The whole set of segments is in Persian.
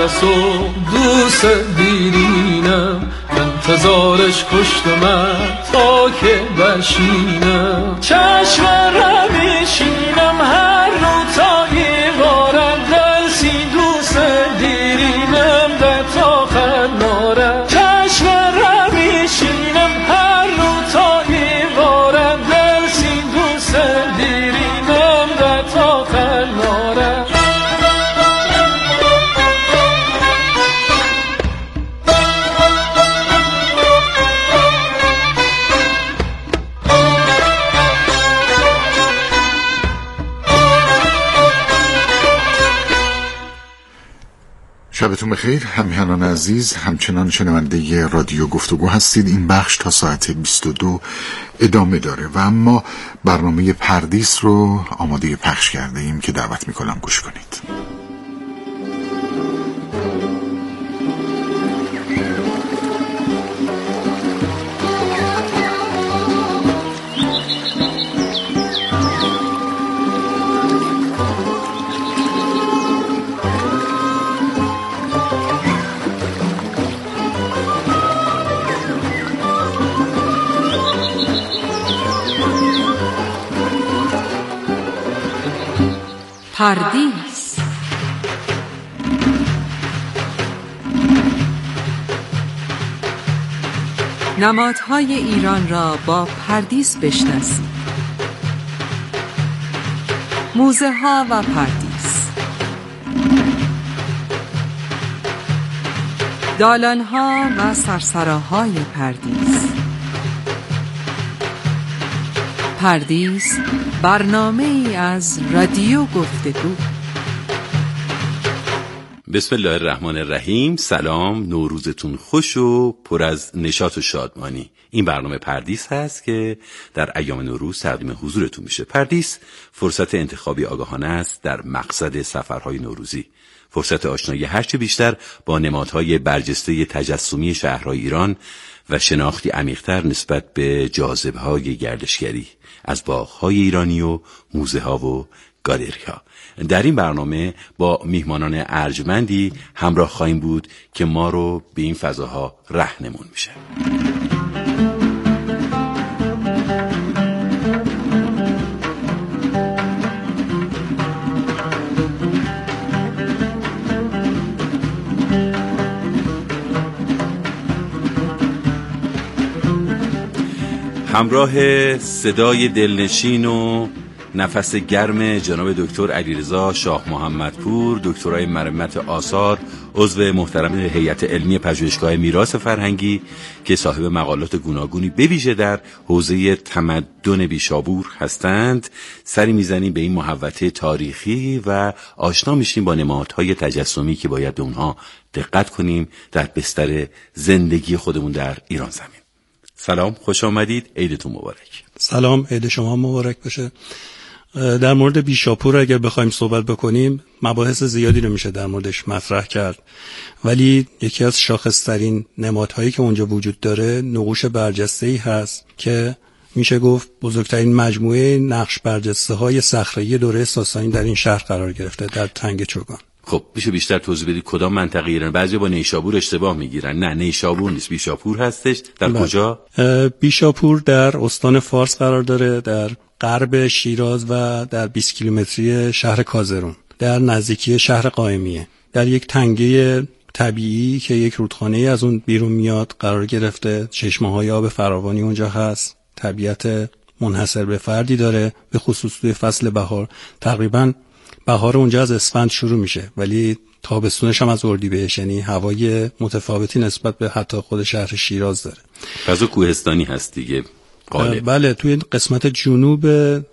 نرس و دوست دیرینم، انتظارش کشت من تا که بشینم. چشم رمیشینم هر رو تا ایوارم، درسی دوست دیرینم در تا خنارم. چشم رمیشینم هر رو تا ایوارم، درسی دوست دیرینم در تا خنارم. شبتون بخیر همیهنان عزیز، همچنان شنونده رادیو گفتگو هستید. این بخش تا ساعت 22 ادامه داره و اما برنامه پردیس رو آماده پخش کرده ایم که دعوت میکنم گوش کنید. پردیس. نمادهای ایران را با پردیس بشناسید. موزه ها و پردیس، دالان ها و سرسراهای پردیس. پردیس برنامه ای از رادیو گفتگو. بسم الله الرحمن الرحیم. سلام، نوروزتون خوش و پر از نشاط و شادمانی. این برنامه پردیس هست که در ایام نوروز تقدیم حضورتون میشه. پردیس فرصت انتخابی آگاهانه است در مقصد سفرهای نوروزی، فرصت آشنایی هرچه بیشتر با نمادهای برجسته تجسمی شهرهای ایران و شناختی عمیق‌تر نسبت به جاذبه‌های گردشگری از باغ‌های ایرانی و موزه‌ها و گالری‌ها. در این برنامه با میهمانان ارجمندی همراه خواهیم بود که ما رو به این فضاها راهنمون میشه. همراه صدای دلنشین و نفس گرم جناب دکتر علیرضا شاه محمدپور، دکترای مرمت آثار، عضو محترم هیئت علمی پژوهشگاه میراث فرهنگی که صاحب مقالات گوناگونی به ویژه در حوزه تمدن بیشابور هستند، سری میزنیم به این محوطه تاریخی و آشنا میشیم با نمادهای تجسمی که باید به اونها دقت کنیم در بستر زندگی خودمون در ایران زمین. سلام، خوش آمدید، عیدتون مبارک. سلام، عید شما مبارک باشه. در مورد بیشاپور اگر بخوایم صحبت بکنیم مباحث زیادی رو میشه در موردش مطرح کرد، ولی یکی از شاخصترین نمادهایی که اونجا وجود داره نقوش برجسته‌ای هست که میشه گفت بزرگترین مجموعه نقش برجسته های صخره‌ای دوره ساسانی در این شهر قرار گرفته، در تنگ چوگان. خب میشه بیشتر توضیح بدید کدام منطقه ایران؟ بعضی با نیشابور اشتباه میگیرن. نه، نیشابور نیست، بیشاپور هستش. در کجا؟ بیشاپور در استان فارس قرار داره، در غرب شیراز و در 20 کیلومتری شهر کازرون، در نزدیکی شهر قائمیه. در یک تنگه طبیعی که یک رودخانه از اون بیرون میاد قرار گرفته. چشمه‌های آب فراوانی اونجا هست. طبیعت منحصر به فردی داره، به خصوص توی فصل بهار. تقریباً بهار اونجا از اسفند شروع میشه، ولی تابستونش هم از اردیبهشت، یعنی هوای متفاوتی نسبت به حتی خود شهر شیراز داره. فضا کوهستانی هست دیگه غالب. بله، توی قسمت جنوب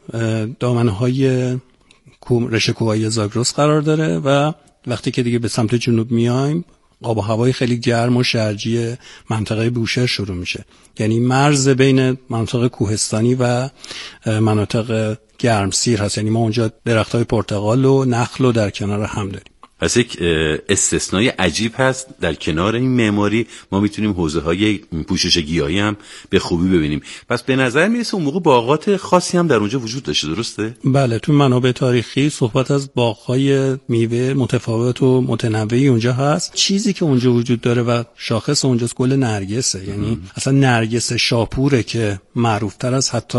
دامنه‌های رشته کوههای زاگرس قرار داره و وقتی که دیگه به سمت جنوب میایم آب و هوای خیلی گرم و شرجی منطقه بوشهر شروع میشه، یعنی مرز بین منطقه کوهستانی و مناطق گرمسیر هست. یعنی ما اونجا درختای پرتقال و نخل رو در کنار هم داریم. پس یک استثنای عجیب هست. در کنار این معماری ما میتونیم حوزه‌های پوشش گیاهی هم به خوبی ببینیم. پس به نظر میرسه اون موقع باغات خاصی هم در اونجا وجود داشته، درسته؟ بله، تو منابع تاریخی صحبت از باغ‌های میوه متفاوت و متنوعی اونجا هست. چیزی که اونجا وجود داره و شاخص اونجاست گل نرگسه. یعنی اصلا نرگس شاپوره که معروف‌تر از حتی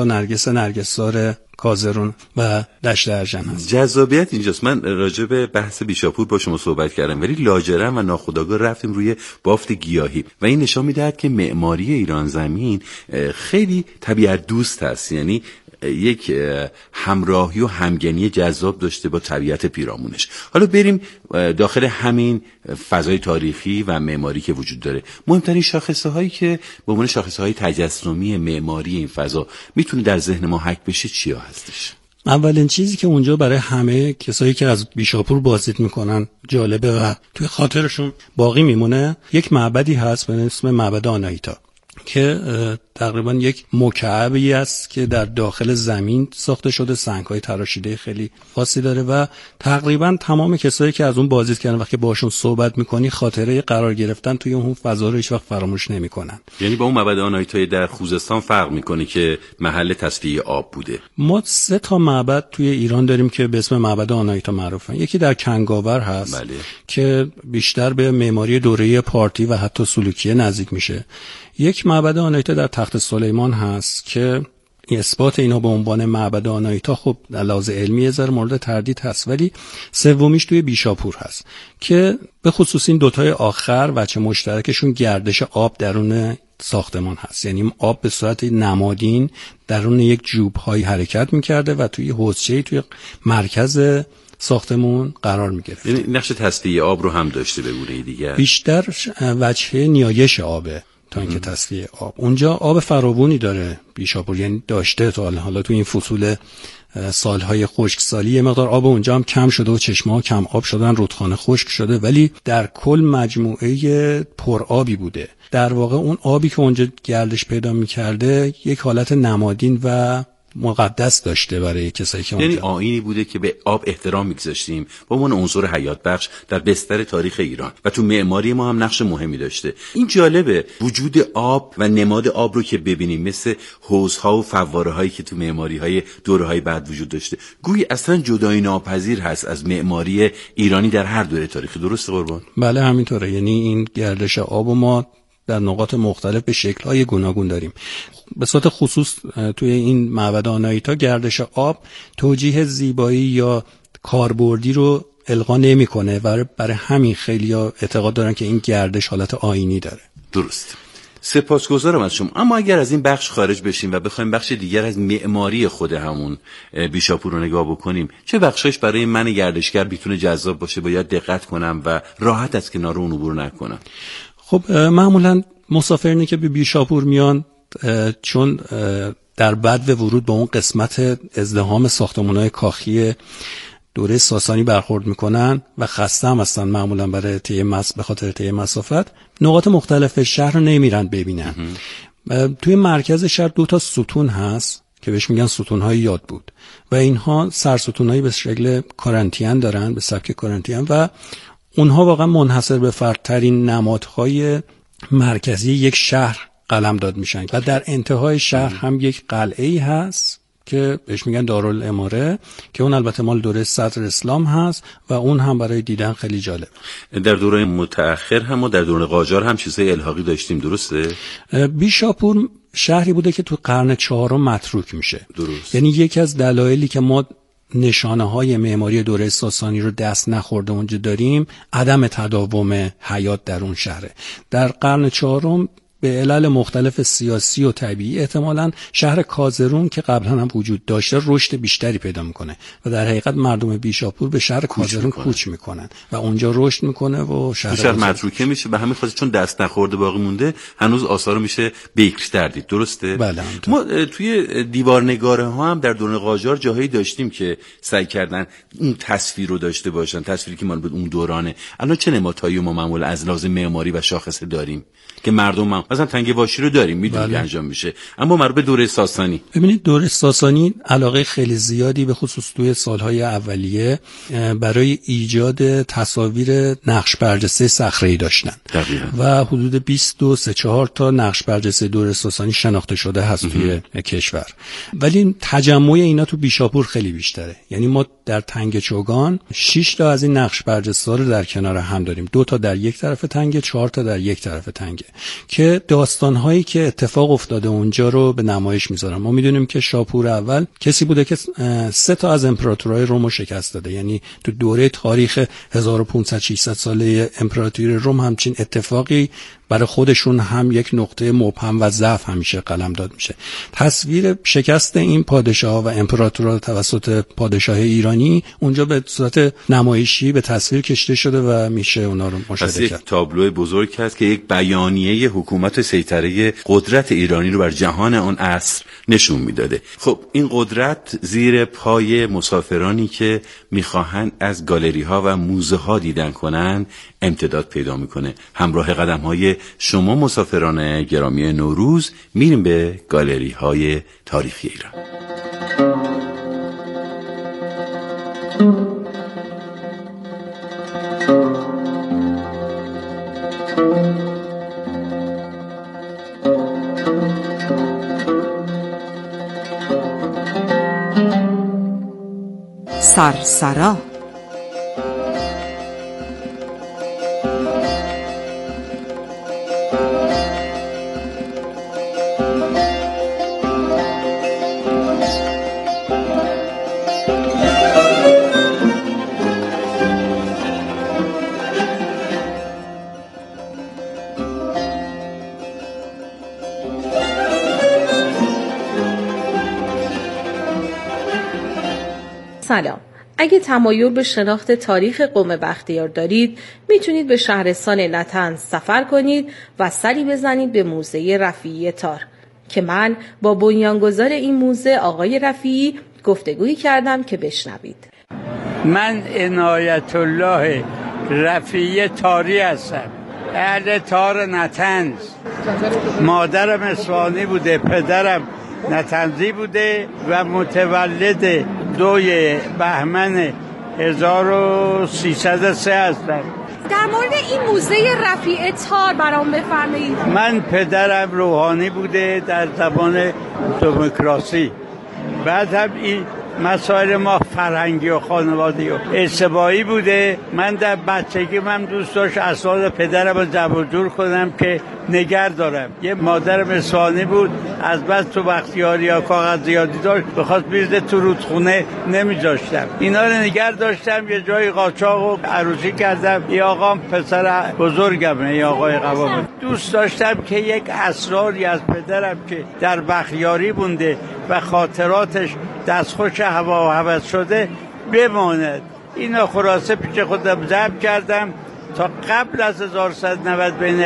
نرگسار کازرون و دشت ارژن هست. جذابیت اینجاست. من راجع به بحث بیشاپور با شما صحبت کردم، ولی لاجرم و ناخودآگاه رفتیم روی بافت گیاهی و این نشان میدهد که معماری ایران زمین خیلی طبیعت دوست هست. یعنی یک همراهی و همگنی جذاب داشته با طبیعت پیرامونش. حالا بریم داخل همین فضای تاریخی و معماری که وجود داره. مهمترین شاخصه هایی که به عنوان شاخصه های تجسمی معماری این فضا میتونه در ذهن ما حک بشه چیا هستش؟ اولین چیزی که اونجا برای همه کسایی که از بیشاپور بازدید میکنن جالبه و توی خاطرشون باقی میمونه، یک معبدی هست به اسم معبد آناهیتا که تقریبا یک مکعبی است که در داخل زمین ساخته شده، سنگ‌های تراشیده خیلی خاصی داره و تقریبا تمام کسایی که از اون بازدید کردن وقتی باشون صحبت می‌کنی خاطره قرار گرفتن توی اون فضا رو هیچ وقت فراموش نمی‌کنن. یعنی با اون معبد آناهیتا در خوزستان فرق می‌کنه که محل تصفیه آب بوده. ما 3 تا معبد توی ایران داریم که به اسم معبد آناهیتا معروفن. یکی در کنگاور هست بله. که بیشتر به معماری دوره پارتی و حتی سلوکیه نزدیک میشه. یک معبد آناهیتا در تخت سلیمان هست که اثبات اینا به عنوان معبد آناهیتا خب در لحاظ علمی یه ذره مورد تردید هست، ولی سومیش توی بیشاپور هست که به خصوص این دوتای آخر وجه مشترکشون گردش آب درون ساختمان هست. یعنی آب به صورت نمادین درون یک جوب‌های حرکت می‌کرده و توی حوضچه‌ای توی مرکز ساختمون قرار می‌گرفت. یعنی نقش تصفیه آب رو هم داشته به گونه دیگر. بیشتر وجه نیایش آبه تا اینکه تصفیه آب. اونجا آب فراوانی داره بیشاپور، یعنی داشته تا حالا تو این فصول سالهای خشکسالی یه مقدار آب اونجا هم کم شده و چشمه‌ها کم آب شدن، رودخانه خشک شده، ولی در کل مجموعه پرآبی بوده. در واقع اون آبی که اونجا گردش پیدا می‌کرده یک حالت نمادین و مقدس داشته برای کسایی که یعنی آیینی بوده که به آب احترام می‌گذاشتیم به عنوان عنصر حیات بخش در بستر تاریخ ایران و تو معماری ما هم نقش مهمی داشته. این جالبه وجود آب و نماد آب رو که ببینیم، مثل حوض‌ها و فواره‌هایی که تو معماری‌های دوره‌های بعد وجود داشته. گویی اصلا جدایی ناپذیر هست از معماری ایرانی در هر دوره تاریخی. درسته قربان؟ بله همینطوره. یعنی این گردش آب ما در نقاط مختلف به شکل‌های گوناگون داریم. به صورت خصوص توی این معبد آناهیتا گردش آب توجیه زیبایی یا کاربردی رو القا نمی‌کنه و برای همین خیلی‌ها اعتقاد دارن که این گردش حالت آیینی داره. درست. سپاسگزارم از شما. اما اگر از این بخش خارج بشیم و بخوایم بخش دیگر از معماری خود همون بیشاپور رو نگاه بکنیم، چه بخشش برای من گردشگر میتونه جذاب باشه، باید دقت کنم و راحت از کنار اون عبور نکنم؟ خب معمولاً مسافرینی که به بیشاپور میان چون در بدو ورود به اون قسمت ازدحام ساختمان‌های کاخی دوره ساسانی برخورد میکنن و خسته هم هستن معمولا برای به خاطر طی مسافت، نقاط مختلف شهر رو نمیرن ببینن. توی مرکز شهر 2 تا ستون هست که بهش میگن ستون‌های یاد بود و اینها سرستون‌هایی به شکل کارنتین دارن، به سبک کارنتین، و اونها واقعا منحصر به فردترین نمادهای مرکزی یک شهر قلمداد میشن و در انتهای شهر هم یک قلعه‌ای هست که بهش میگن دارالاماره که اون البته مال دوره صدر اسلام هست و اون هم برای دیدن خیلی جالب. در دوره متأخر هم و در دوره قاجار هم چیزای الحاقی داشتیم، درسته؟ بیشاپور شهری بوده که تو قرن 4 متروک میشه. درست. یعنی یکی از دلایلی که ما نشانه‌های معماری دوره ساسانی رو دست نخورده اونجا داریم عدم تداوم حیات در اون شهره. در قرن 4 به علل مختلف سیاسی و طبیعی احتمالاً شهر کازرون که قبلا هم وجود داشته رشد بیشتری پیدا میکنه و در حقیقت مردم بیشاپور به شهر کازرون کوچ میکنن و اونجا رشد میکنه و شهر متروکه میشه. به همین خاطر چون دست نخورده باقی مونده هنوز آثار میشه بیشتر دید. درسته؟ بله. ما توی دیوارنگاره ها هم در دوران قاجار جاهایی داشتیم که سعی کردن اون تصویر رو داشته باشن، تصویری که مال بود اون دورانه. الان چه نمادهایی ما معمولا از لحاظ معماری و شاخصه داریم که مردم مثلا تنگه واشی رو داریم میدونیم بله. انجام میشه، اما مربوط به دوره ساسانی. ببینید دوره ساسانی علاقه خیلی زیادی به خصوص توی سالهای اولیه برای ایجاد تصاویر نقش برجسته صخره‌ای داشتن و حدود 23-4 تا نقش برجسته دوره ساسانی شناخته شده هست توی کشور. ولی تجمع اینا تو بیشاپور خیلی بیشتره. یعنی ما در تنگه چوگان 6 تا از این نقش برجسته رو در کنار هم داریم، 2 تا در یک طرف تنگه، 4 تا در یک طرف تنگه، که داستان‌هایی که اتفاق افتاده اونجا رو به نمایش میذارن. ما میدونیم که شاپور اول کسی بوده که 3 تا از امپراتورهای روم رو شکست داده. یعنی تو دوره تاریخ 1500-600 ساله امپراتوری روم همچین اتفاقی برای خودشون هم یک نقطه مبهم و ضعف همیشه قلمداد میشه. تصویر شکست این پادشاه و امپراتورها توسط پادشاه ایرانی اونجا به صورت نمایشی به تصویر کشیده شده و میشه اونا رو مشاهده کرد. یک تابلو بزرگ هست که یک بیانیه حکومت سیطره قدرت ایرانی رو بر جهان آن عصر نشون میداده. خب این قدرت زیر پای مسافرانی که میخواهند از گالری ها و موزه ها دیدن کنن امتداد پیدا میکنه. همراه قدم های شما مسافران گرامی نوروز میریم به گالری های تاریخی ایران. سرسرا. سلام. اگه تمایل به شناخت تاریخ قوم بختیار دارید، میتونید به شهرستان نطنز سفر کنید و سری بزنید به موزه رفیعی تار که من با بنیانگذار این موزه آقای رفیعی گفتگویی کردم که بشنوید. من عنایت الله رفیعی تاری هستم، اهل تار نطنز. مادرم اصفهانی بوده، پدرم نطنزی بوده و متولد 2 بهمن 1303 هستم. در مورد این موزه رفیعی تار برام بفرمایید. من پدرم روحانی بوده در زبان دموکراسی، بعد هم این مسائل ما فرهنگی و خانوادگی و اجتماعی بوده. من در بچگی من دوست داشت اسناد پدرم رو جمع جور کنم که نگر دارم. یه مادرم اصفهانی بود، از بس تو بختیاری یا کاغذ زیادی داشت بخواست بیرده تو رودخونه نمیذاشتم. اینا رو نگر داشتم. یه جایی قاچاق و عروسی کردم. یه آقام پسر بزرگمه، یه آقای قوام. دوست داشتم که یک اسراری از پدرم که در بختیاری بونده و خاطراتش دستخوش هوا و هوس شده بماند. اینا خلاصه پیش خودم ضبط کردم تا قبل از 1190 بین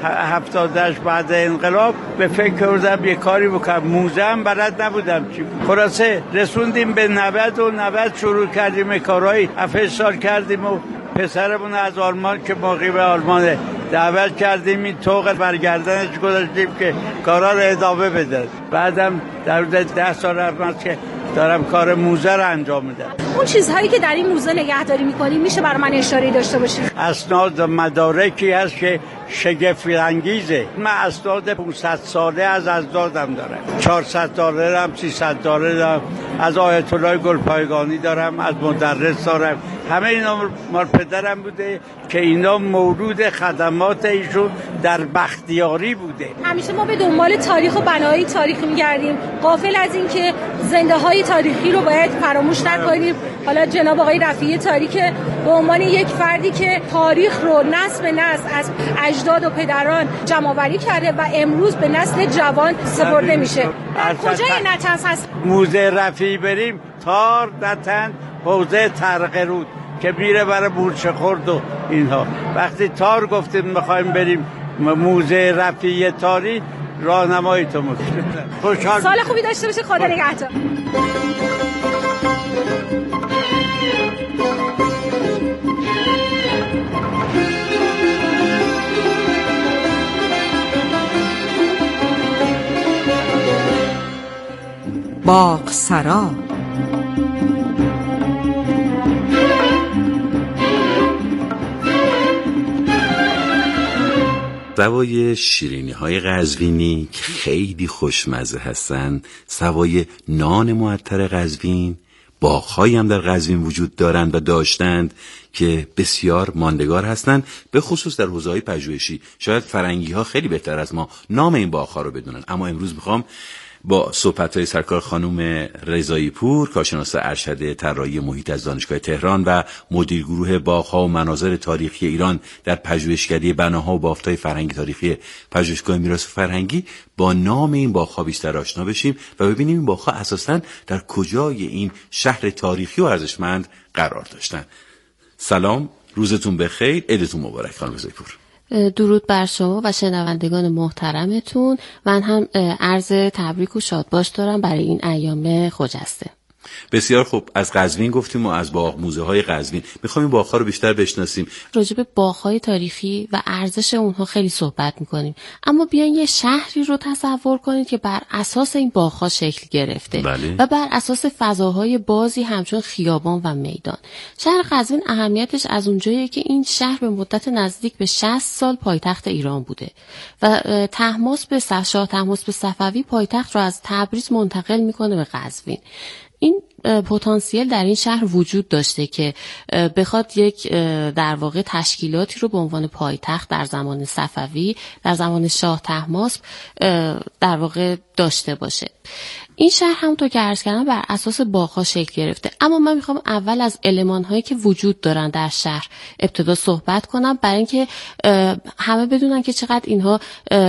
78 بعد انقلاب به فکر کردم یه کاری بکنم. موزه هم بلد نبودم چی. خلاصه رسوندیم به 90 و 90 شروع کردیم کارهایی 7 سال کردیم و پسرمون از آلمان که مقیم آلمان دعوت کردیم، این طوق برگردنش گذاشتیم که کارا رو ادامه بده. بعدم در 10 سال رفت که دارم کار موزه رو انجام میدم. اون چیزهایی که در این موزه نگهداری می‌کنی میشه برای من اشاره داشته باشید؟ اسناد و مدارکی هست که شگفت انگیزه. من اسناد 500 ساله از اجدادم دارم، 400 دارم، 300 دارم، از آیت الله گلپایگانی دارم، از مدرس دارم. همه اینا مال پدرم بوده که اینا مورد خدمات ایشون در بختیاری بوده. همیشه ما به دنبال تاریخ و بناهای تاریخی می‌گردیم، غافل از این که زنده‌های تاریخی رو باید فراموش نکنیم. حالا جناب آقای رفیعی تاری که به عنوان یک فردی که تاریخ رو نسل به نسل از اجداد و پدران جمع‌آوری کرده و امروز به نسل جوان سپرده میشه. کجای نطنز هست؟ موزه رفیعی بریم، تار نطنز، حوزه ترقرود که میره برای مورچه خورد و اینها. وقتی تار گفتیم میخوایم بریم موزه رفیعی تاری، راهنماییتون میکنیم. خوشحال. سال خوبی داشته باشه. خدا نگهدار. باغسرا. سوای شیرینی های قزوینی که خیلی خوشمزه هستن، سوای نان معطر قزوین، باغ‌هایی هم در قزوین وجود دارند و داشتند که بسیار ماندگار هستند، به خصوص در حوزه‌های پژوهشی. شاید فرنگی‌ها خیلی بهتر از ما نام این باغ‌ها رو بدونن، اما امروز میخوام با صحبت‌های سرکار خانم رضایی پور، کارشناس ارشد طراحی محیط از دانشگاه تهران و مدیر گروه باغ‌ها و مناظر تاریخی ایران در پژوهشکده بناها و بافت‌های فرهنگی تاریخی پژوهشگاه میراث فرهنگی، با نام این باغ‌ها بیشتر آشنا بشیم و ببینیم این باغ‌ها اساساً در کجای این شهر تاریخی و ارزشمند قرار داشتن. سلام، روزتون بخیر، عیدتون مبارک خانم رضایی پور. درود بر شما و شنوندگان محترمتون. من هم عرض تبریک و شادباش دارم برای این ایام خجسته. بسیار خوب، از قزوین گفتیم و از باغ موزه های قزوین میخوایم این باغ‌ها رو بیشتر بشناسیم. راجع به باغ‌های تاریخی و ارزش اونها خیلی صحبت میکنیم، اما بیاین یه شهری رو تصور کنید که بر اساس این باغ‌ها شکل گرفته. بله. و بر اساس فضاهای بازی همچون خیابان و میدان. شهر قزوین اهمیتش از اونجاییه که این شهر به مدت نزدیک به 60 سال پایتخت ایران بوده و شاه طهماسب صفوی پایتخت رو از تبریز منتقل میکنه به قزوین. این پتانسیل در این شهر وجود داشته که بخواد یک در واقع تشکیلاتی رو به عنوان پایتخت در زمان صفوی، در زمان شاه طهماسب در واقع داشته باشه. این شهر همونطور که عرض کردم بر اساس باغ‌ها شکل گرفته، اما من میخوام اول از المان‌هایی که وجود دارن در شهر ابتدا صحبت کنم، برای اینکه همه بدونن که چقدر اینها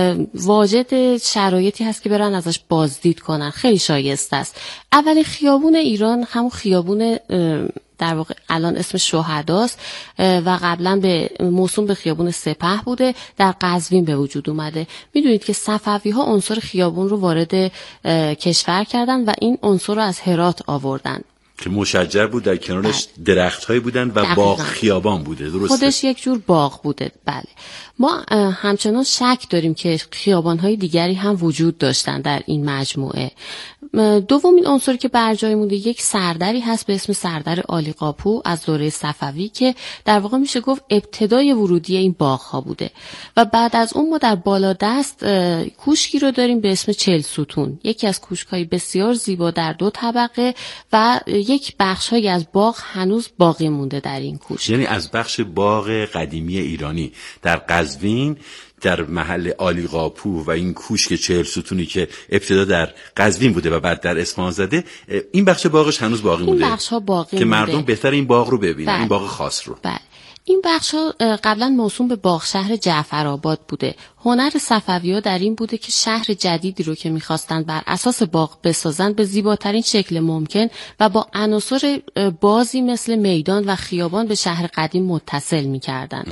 واجد شرایطی هست که برن ازش بازدید کنن. خیلی شایسته است. اول خیابون ایران همون خیابون در واقع الان اسم شهداست و قبلا به موسوم به خیابون سپه بوده، در قزوین به وجود اومده. میدونید که صفوی ها عنصر خیابون رو وارد کشور کردن و این عنصر رو از هرات آوردن که مشجر بود، در کنارش درخت‌هایی بودن و باغ خیابان بوده. درسته؟ خودش یک جور باغ بوده. بله. ما همچنان شک داریم که خیابان‌های دیگری هم وجود داشتن در این مجموعه. دومین عنصری که بر جای مونده یک سردری هست به اسم سردر عالیقاپو از دوره صفوی که در واقع میشه گفت ابتدای ورودی این باغ‌ها بوده و بعد از اون ما در بالادست کوشکی رو داریم به اسم 40 ستون، یکی از کوشک‌های بسیار زیبا در 2 طبقه و یک بخش‌هایی از باغ هنوز باقی مونده در این کوشک. یعنی از بخش باغ قدیمی ایرانی در قزوین در محل عالیقاپو و این کوشک 40 ستونی که ابتدا در قزوین بوده و بعد در اصفهان زده، این بخش باغش هنوز باقی مونده. این بخش‌ها باقی که مونده. مردم بهتر این باغ رو ببینن. بله. این باغ خاص رو. بله. این بخش‌ها قبلا موسوم به باغ شهر جعفرآباد بوده. هنر صفوی‌ها در این بوده که شهر جدیدی رو که می‌خواستن بر اساس باغ بسازن به زیباترین شکل ممکن و با عناصر بازی مثل میدان و خیابان به شهر قدیم متصل می‌کردن.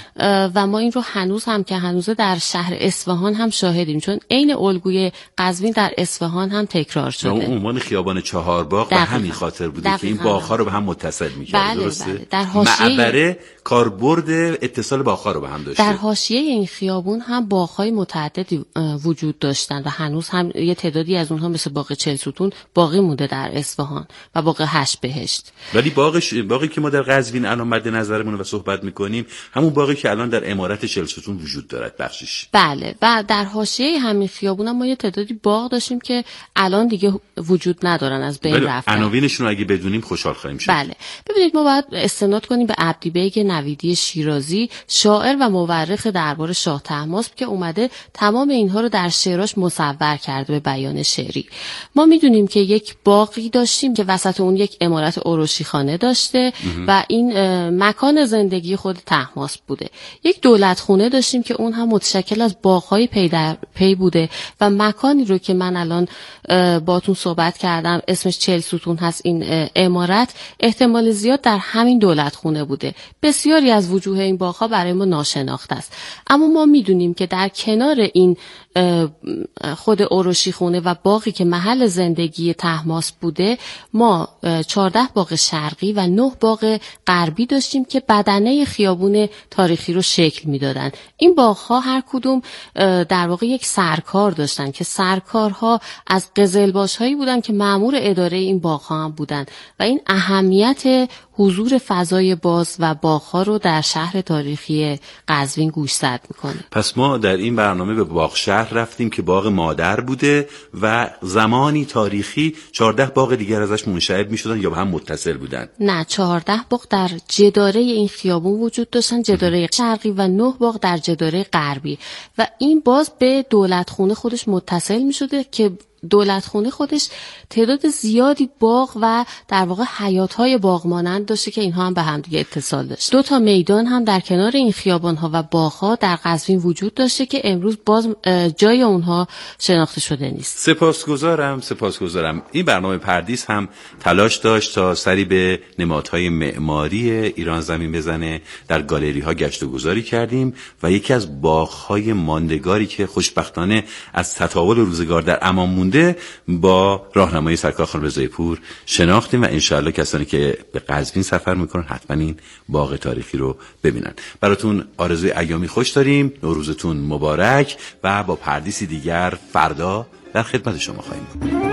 و ما این رو هنوز هم که هنوزه در شهر اصفهان هم شاهدیم، چون عین الگوی قزوین در اصفهان هم تکرار شده. اون عنوان خیابان 4 باغ به همین خاطر بوده که این باغ‌ها رو به هم متصل می‌کرد. بله، درسته؟ بله. در حاشیه معبر کاربرد اتصال باغ‌ها رو به هم داشته. در حاشیه این خیابون هم باغ‌های متعددی وجود داشتن و هنوز هم یه تعدادی از اونها مثل باغ 40 ستون باقی مونده در اصفهان و باغ 8 بهشت. ولی باغی که ما در قزوین الان مد نظرمون و صحبت می‌کنیم همون باغی که الان در عمارت 40 ستون وجود دارد بخشش. بله. و در حاشیه همین خیابون هم ما یه تعدادی باغ داشتیم که الان دیگه وجود ندارن، از بین رفتن. عناوینشون رو اگه بدونیم خوشحال خواهیم شد. بله. ببینید ما باید استناد کنیم به عبدیبیگ نویدی شیرازی، شاعر و مورخ دربار شاه طهماسب که اومده تمام اینها رو در شعراش مصور کرده به بیان شعری. ما میدونیم که یک باغی داشتیم که وسط اون یک عمارت عروشی خانه داشته و این مکان زندگی خود طهماسب بوده. یک دولت خونه داشتیم که اون هم متشکل از باغ‌های پی در پی بوده و مکانی رو که من الان باتون صحبت کردم اسمش 40 ستون هست، این عمارت احتمال زیاد در همین دولت خونه بوده. بسیاری از وجوه این باغ‌ها برای ما ناشناخته است، اما ما میدونیم که که در کنار این خود اوروشی خونه و باغی که محل زندگی طهماسب بوده، ما 14 باغ شرقی و 9 باغ غربی داشتیم که بدنه خیابون تاریخی رو شکل میدادن. این باغ‌ها هر کدوم در واقع یک سرکار داشتن که سرکارها از قزلباش‌هایی بودن که مأمور اداره این باغ‌ها هم بودن و این اهمیت حضور فضای باز و باغ‌ها رو در شهر تاریخی قزوین گوشزد میکنه. پس ما در این برنامه به باغ شهر رفتیم که باغ مادر بوده و زمانی تاریخی 14 باغ دیگر ازش منشعب میشدن یا به هم متصل بودن؟ نه، 14 باغ در جداره این خیابون وجود داشتن، جداره شرقی، و 9 باغ در جداره غربی و این باز به دولتخونه خودش متصل میشده که دولتخونه خودش تعداد زیادی باغ و در واقع حیاط‌های باغ مانند داشته که اینها هم به هم دیگه اتصال داشت. 2 تا میدان هم در کنار این خیابان‌ها و باغ‌ها در قزوین وجود داشته که امروز باز جای اونها شناخته شده نیست. سپاسگزارم. این برنامه پردیس هم تلاش داشت تا سری به نمادهای معماری ایران زمین بزنه. در گالری‌ها گشت و گذاری کردیم و یکی از باغ‌های ماندگاری که خوشبختانه از تطاول روزگار در امان مونده با راهنمایی سرکار خانم رضایی پور شناختیم و انشاءالله کسانی که به قزوین سفر میکنن حتما این باغ تاریخی رو ببینن. براتون آرزوی ایامی خوش داریم، نوروزتون مبارک و با پردیسی دیگر فردا در خدمت شما خواهیم بود.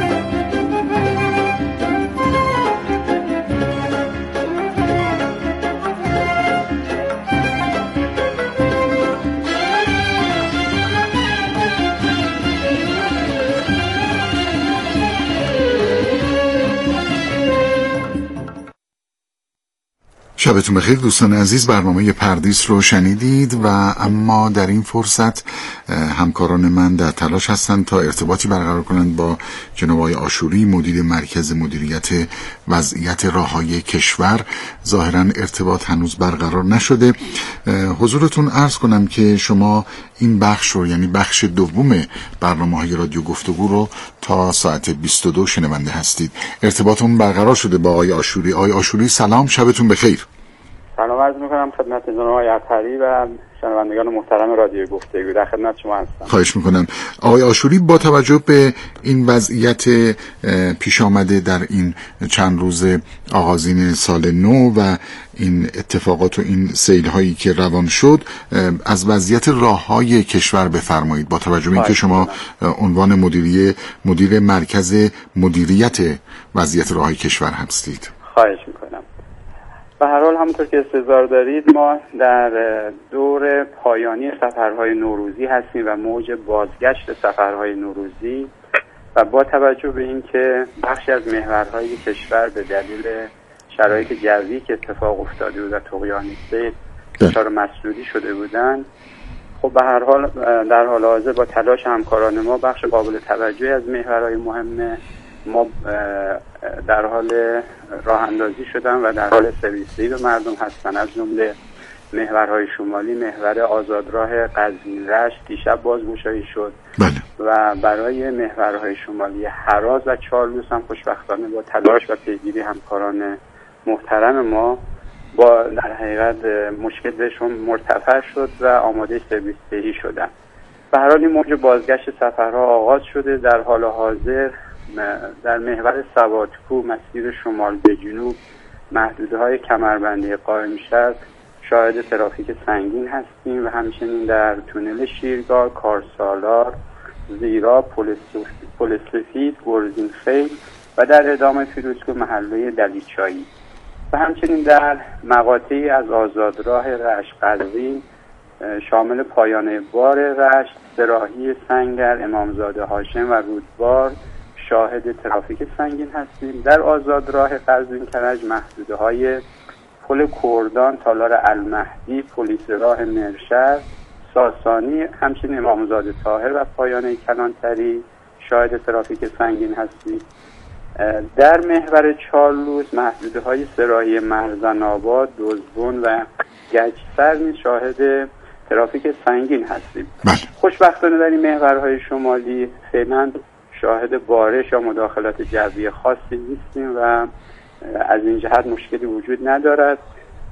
شبتون بخیر دوستان عزیز، برنامه پردیس رو شنیدید و اما در این فرصت همکاران من در تلاش هستند تا ارتباطی برقرار کنند با جناب آقای آشوری، مدیر مرکز مدیریت وضعیت راههای کشور. ظاهرا ارتباط هنوز برقرار نشده. حضورتون عرض کنم که شما این بخش رو، یعنی بخش دوم برنامه‌های رادیو گفتگو رو تا ساعت 22 شنونده هستید. ارتباطمون برقرار شده با آقای آشوری. آقای آشوری سلام، شبتون بخیر. سلام عرض میکنم خدمت جناب آقای عطری و شنوندگان محترم رادیو گفتگو. در خدمت شما هستم. خواهش میکنم. آقای آشوری، با توجه به این وضعیت پیش آمده در این چند روز آغازین سال نو و این اتفاقات و این سیل هایی که روان شد، از وضعیت راههای کشور بفرمایید، با توجه به اینکه شما عنوان مدیر مرکز مدیریت وضعیت راههای کشور هستید. خواهش میکنم. به هر حال همونطور که استظهار دارید ما در دور پایانی سفرهای نوروزی هستیم و موج بازگشت سفرهای نوروزی و با توجه به اینکه بخشی از محورهای کشور به دلیل شرایط جوی که اتفاق افتاده بود و طغیان سیل دچار مسدودی شده بودند، خب به هر حال در حال حاضر با تلاش همکاران ما بخش قابل توجهی از محورهای مهم ما در حال راه اندازی شدن و در حال سرویس‌دهی به مردم هستن. از جمله محورهای شمالی، محور آزادراه قزوین رشت دیشب بازگشایی شد و برای محورهای شمالی هراز و چارلوس هم خوشبختانه با تلاش و پیگیری همکاران محترم ما با در حقیقت مشکل بهشون مرتفع شد و آماده سرویس‌دهی شدن. به هر حال این موج بازگشت سفرها آغاز شده. در حال حاضر در محور سوادکو مسیر شمال به جنوب محدوده‌های کمربندی قائمشهر شاهد ترافیک سنگین هستیم و همچنین در تونل شیرگاه، کارسالار، زیرا، پلسفید، گرزین خیل و در ادامه فیروزکوه محله دلیچایی و همچنین در مقاطعی از آزادراه رشت قزوین شامل پایانه بار رشت، سراحی سنگر، امامزاده هاشم و رودبار شاهد ترافیک سنگین هستیم. در آزادراه قزوین کرج محدوده‌های پل کردان، تالار المهدی، پلیس راه مرشد، ساسانی، همچنین امامزاده طاهر و پایانه کلانتری شاهد ترافیک سنگین هستیم. در محور چارلوس محدوده‌های سراحی مرزن آباد، دزبون و گچسر نیز شاهد ترافیک سنگین هستیم. خوشبختانه در این محورهای شمالی فعلا شاهد بارش یا مداخلات جوی خاصی نیستیم و از این جهت مشکلی وجود ندارد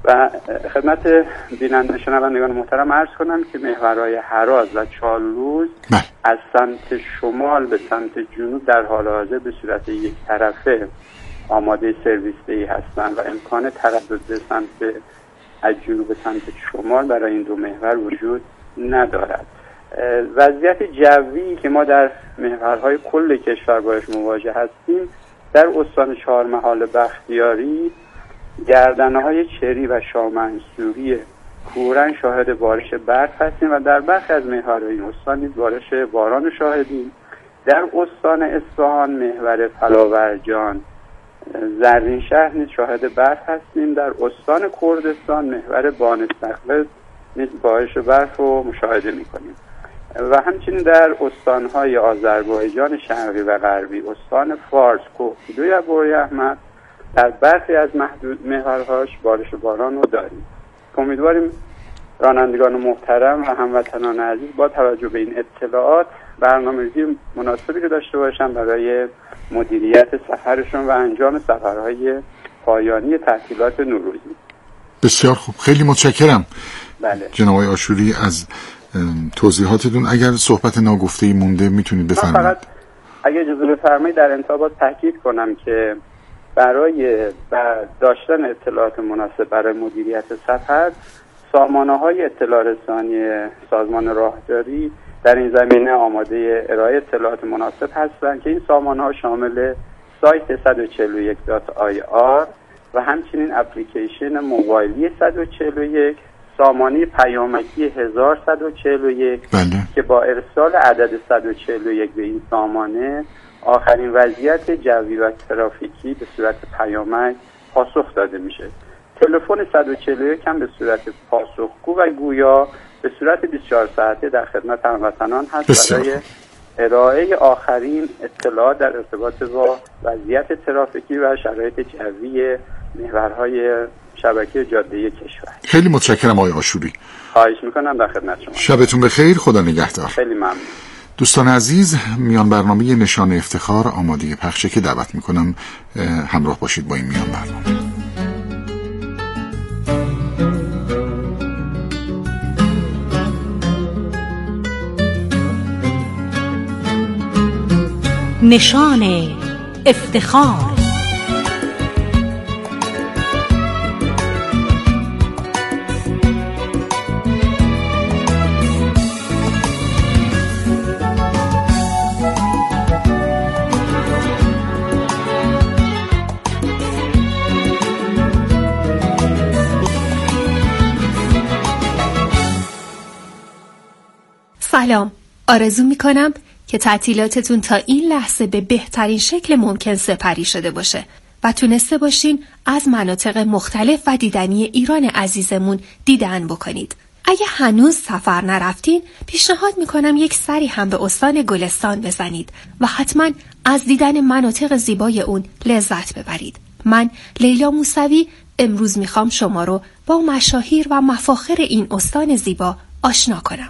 و خدمت بیننده شنوندگان محترم عرض کنم که محورهای هراز و چالروز از سمت شمال به سمت جنوب در حال حاضر به صورت یک طرفه آماده سرویس دهی هستند و امکان تردد به سمت از جنوب به سمت شمال برای این دو محور وجود ندارد. وضعیت جوی که ما در محورهای کل کشور باش مواجه هستیم، در استان چهارمحال بختیاری گردنه‌های چری و شامنصوری کورن شاهد بارش برف هستیم و در برخی از محورهای این استان نیز بارش باران شاهدیم. در استان اصفهان محور فلاورجان زرین شهر نیز شاهد برف هستیم. در استان کردستان محور بانستخلص نیز بارش برف رو مشاهده می‌کنیم و همچنین در استان‌های آذربایجان شرقی و غربی، استان فارس، کوهگیلوی ابوی احمد در برخی از محورهاش بارش باران رو داریم. امیدواریم رانندگان محترم و هموطنان عزیز با توجه به این اطلاعات برنامه‌ریزی مناسبی رو داشته باشن برای مدیریت سفرشون و انجام سفرهای پایانی تعطیلات نوروزی. بسیار خوب، خیلی متشکرم. بله. جناب آقای آشوری از توضیحاتتون. اگر صحبت ناگفته‌ای مونده میتونید بفرمایید. فقط اگه اجازه بفرمایید در انتها تاکید کنم که برای داشتن اطلاعات مناسب برای مدیریت سفر، سامانه‌های اطلاع رسانی سازمان راهداری در این زمینه آماده ارائه اطلاعات مناسب هستند که این سامانه‌ها شامل سایت 141.ir و همچنین اپلیکیشن موبایلی 141، سامانه پیامکی 1141 که با ارسال عدد 141 به این سامانه آخرین وضعیت جوی و ترافیکی به صورت پیامک پاسخ داده میشه. تلفن 141 هم به صورت پاسخگو و گویا به صورت 24 ساعته در خدمت هموطنان هست برای ارائه آخرین اطلاعات در ارتباط با وضعیت ترافیکی و شرایط جوی محورهای شبکه جاده کشور. خیلی متشکرم آقای آشوری. خواهش میکنم، در خدمت شما. شبتون بخیر، خدا نگهدار. خیلی ممنون. دوستان عزیز، میان برنامه نشان افتخار آماده پخشه که دعوت میکنم همراه باشید با این میان برنامه. نشان افتخار. سلام، آرزو میکنم که تعطیلاتتون تا این لحظه به بهترین شکل ممکن سپری شده باشه و تونسته باشین از مناطق مختلف و دیدنی ایران عزیزمون دیدن بکنید. اگه هنوز سفر نرفتین، پیشنهاد میکنم یک سری هم به استان گلستان بزنید و حتما از دیدن مناطق زیبای اون لذت ببرید. من لیلا موسوی امروز میخوام شما رو با مشاهیر و مفاخر این استان زیبا آشنا کنم.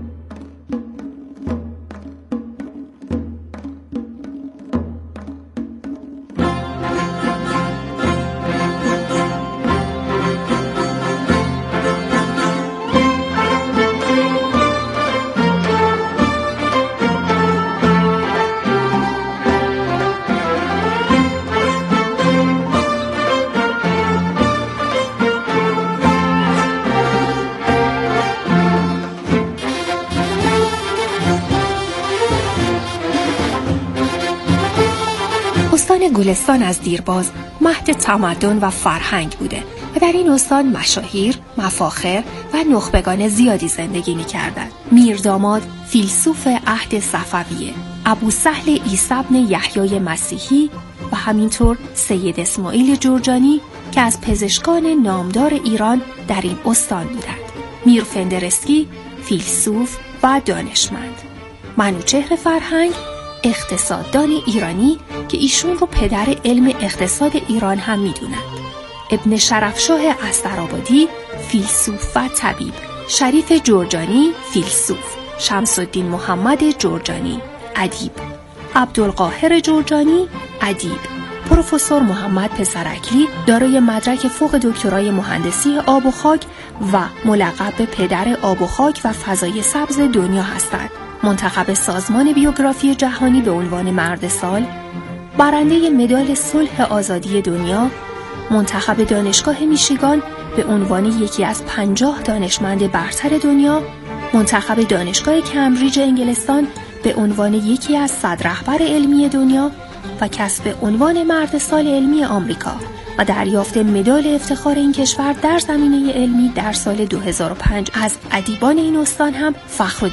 گلستان از دیرباز مهد تمدن و فرهنگ بوده و در این استان مشاهیر، مفاخر و نخبگان زیادی زندگی می‌کردند. میرداماد فیلسوف عهد صفویه، ابوسهل عیسی بن یحیی مسیحی و همینطور سید اسماعیل جرجانی که از پزشکان نامدار ایران در این استان بودند. میر فندرسکی فیلسوف و دانشمند. منوچهر فرهنگ اقتصاددان ایرانی که ایشون رو پدر علم اقتصاد ایران هم میدونند. ابن شرفشاه استرآبادی فیلسوف و طبیب. شریف جرجانی فیلسوف. شمس الدین محمد جرجانی ادیب. عبدالقاهر جرجانی ادیب. پروفسور محمد پسرکلی دارای مدرک فوق دکترای مهندسی آب و خاک و ملقب به پدر آب و خاک و فضای سبز دنیا هستند. منتخب سازمان بیوگرافی جهانی به عنوان مرد سال، برنده مدال صلح آزادی دنیا، منتخب دانشگاه میشیگان به عنوان یکی از 50 دانشمند برتر دنیا، منتخب دانشگاه کمبریج انگلستان به عنوان یکی از 100 رهبر علمی دنیا و کسب عنوان مرد سال علمی آمریکا و دریافت مدال افتخار این کشور در زمینه علمی در سال 2005 از ادیبان این استان هم فخر